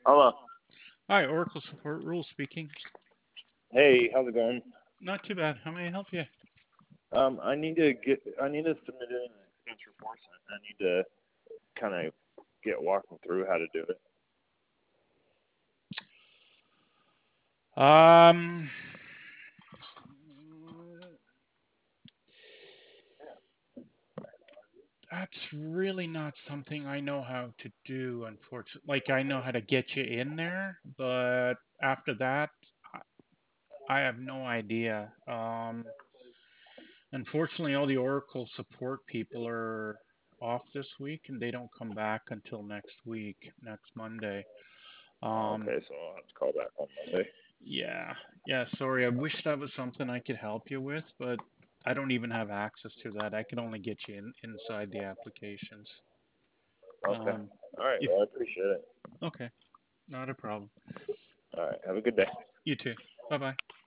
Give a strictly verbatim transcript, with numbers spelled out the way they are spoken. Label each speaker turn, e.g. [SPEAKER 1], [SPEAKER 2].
[SPEAKER 1] Hello.
[SPEAKER 2] Hi, Oracle Support Rule speaking.
[SPEAKER 1] Hey, how's it going?
[SPEAKER 2] Not too bad. How may I help you?
[SPEAKER 1] Um, I need to get. I need to submit an expense report. I need to kind of get walking through how to do it.
[SPEAKER 2] Um, that's really not something I know how to do, unfortunately. Like, I know how to get you in there, but after that, I I have no idea. Um, unfortunately, all the Oracle support people are off this week, and they don't come back until next week, next Monday. Um,
[SPEAKER 1] Okay, so I'll have to call back on Monday.
[SPEAKER 2] Yeah, yeah, sorry. I wish that was something I could help you with, but I don't even have access to that. I can only get you in inside the applications.
[SPEAKER 1] Okay.
[SPEAKER 2] Um,
[SPEAKER 1] All right.
[SPEAKER 2] if
[SPEAKER 1] Well, I appreciate it.
[SPEAKER 2] okay, not a problem.
[SPEAKER 1] All right. Have a good day.
[SPEAKER 2] You too. Bye bye.